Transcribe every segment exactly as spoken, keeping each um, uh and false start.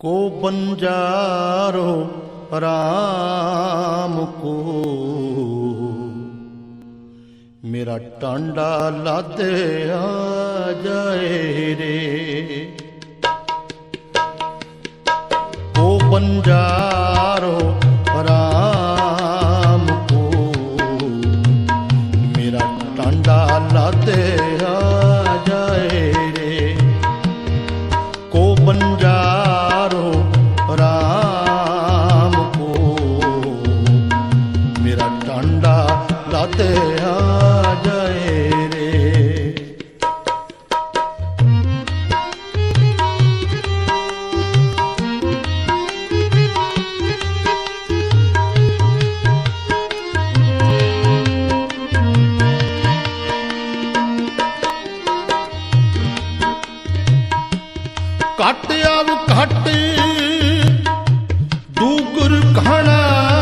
को बंजारो राम को, मेरा टांडा लादे आ जाए रे। को बंजारो राम को, मेरा टांडा लादे आ जाए रे। को बंजारो राम को, मेरा टांडा लादे आ जाए रे। घट आव घट दूगर खाना,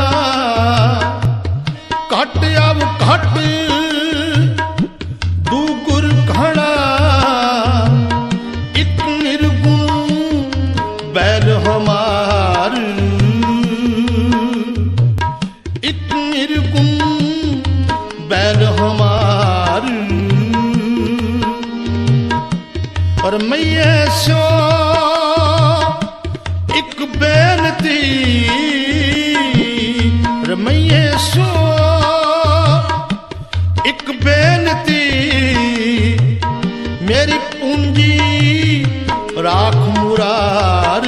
घट आव घट दूगर खाना। एक निर्गुण बैल हमार, एक निर्गुण बैल हमार। और मैया सो एक बेनती, रमैये सो एक बेनती। मेरी पूंजी राख मुरार,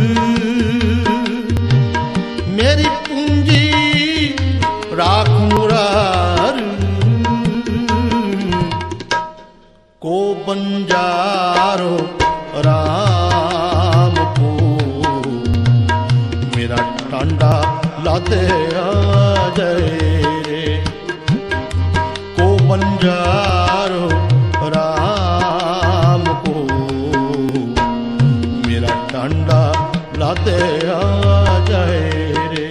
मेरी पूंजी राख मुरार। को बंजारो राम को, मेरा टांडा लादे आ जाए रे। को बंजारो राम को, मेरा टांडा लादे आ जाए रे।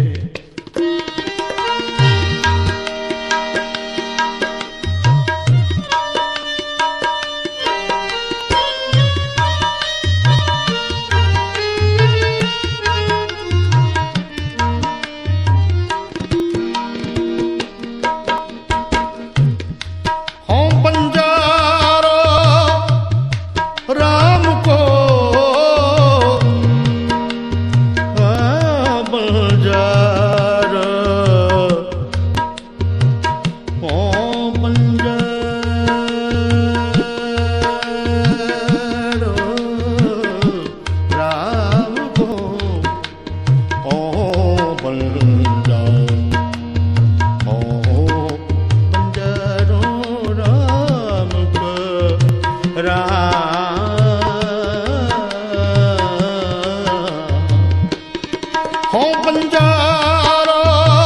हो बंजारो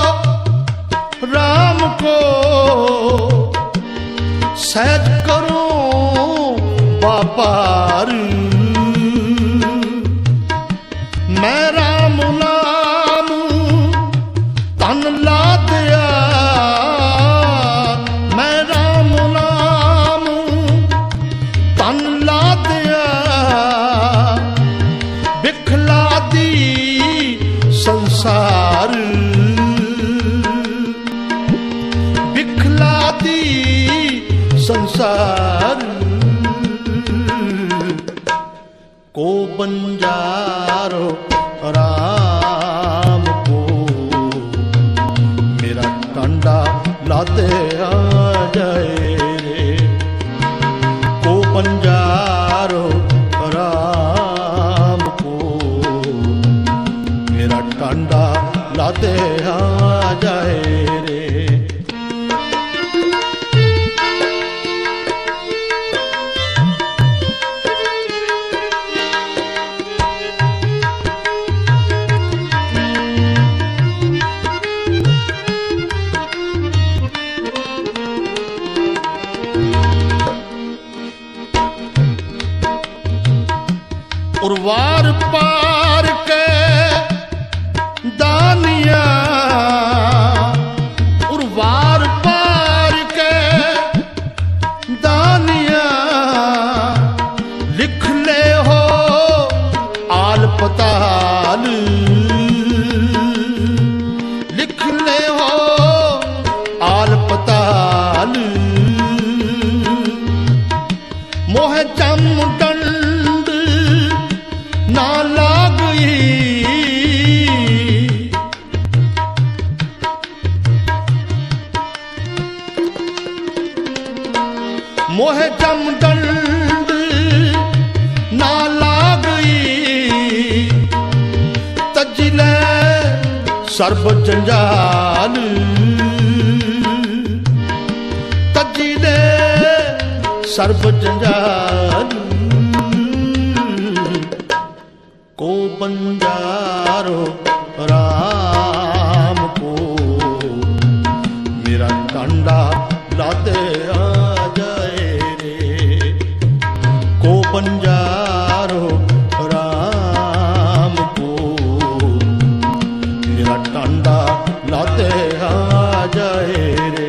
राम को, सहज करो व्यापार। मैं राम नाम तन ला दिया, मैं राम नाम तन ला दिया। बिखला दी संसार, बिखला दी संसार। को बंजारो राम को, मेरा टांडा लादे आ जाए रे। को बंजारो राम को, मेरा टांडा लादे आ जाए रे। उर्वार पार के दानिया, उर्वार पार के दानिया। लिख ले हो आल पता मोह चम डंड ना लागई मोह चम डंड ना लागई तजिले सर्ब जंजाल तजिले सर्ब जंजाल को बंजारो राम को मेरा कांडा लाते आ जाए रे को बंजारो राम को मेरा कांडा लाते आ जाए रे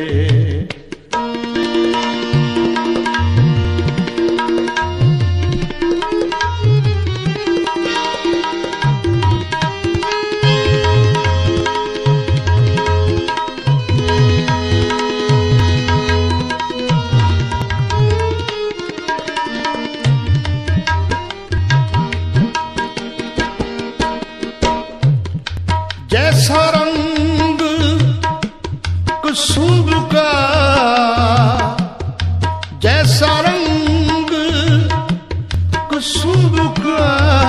जैसा रंग कुसुम का जैसा रंग कुसुम का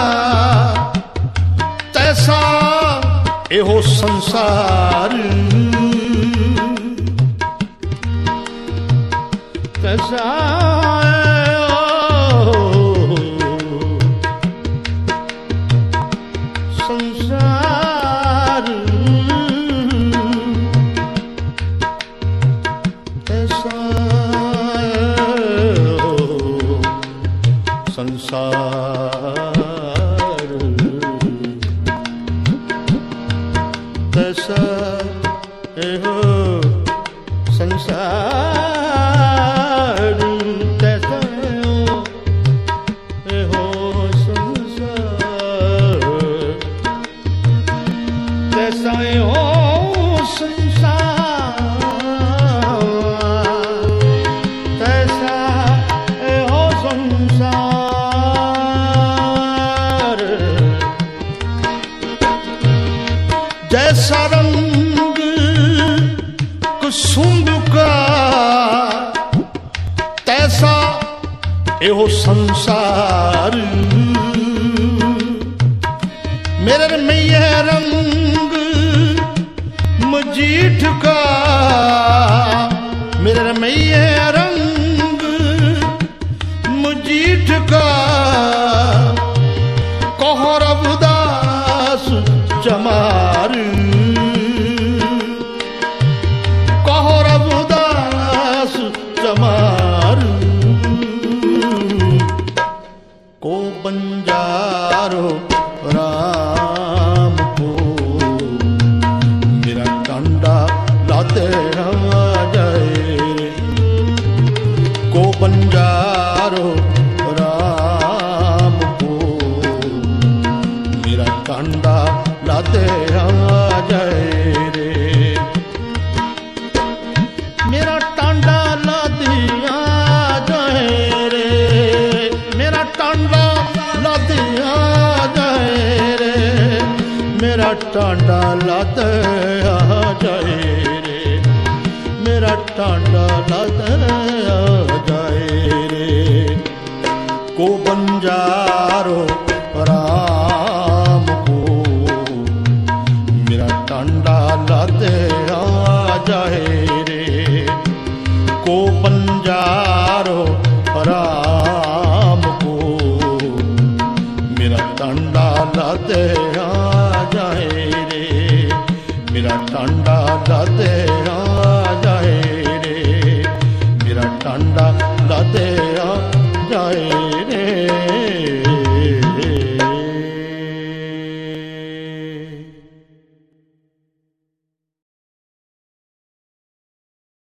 तैसा एहो संसार तैसा संसार तैसा एहो संसार तैसा एहो संसार तैसा एहो संसार तैसा एहो संसार जैसा रंग कुसुम का तैसा एहो संसार मेरे में यह रंग मजीठ का मेरे में यह रंग मजीठ का कहर उदास चमार कहर उदास चमार को बंजारो राम को मेरा कांडा लाते आ जाए को बंजारो राम को मेरा कांडा लाते आ जाए रे मेरा टांडा लाते आ जाए रे मेरा टांडा लाते आ जाए रे मेरा टांडा लाते आ जाए रे मेरा टांडा लाते आ जाए रे को बंजारो राम टांडा लाते आ जाए रे को बंजारो राम को मेरा टांडा लाते आ जाए रे मेरा टांडा लाते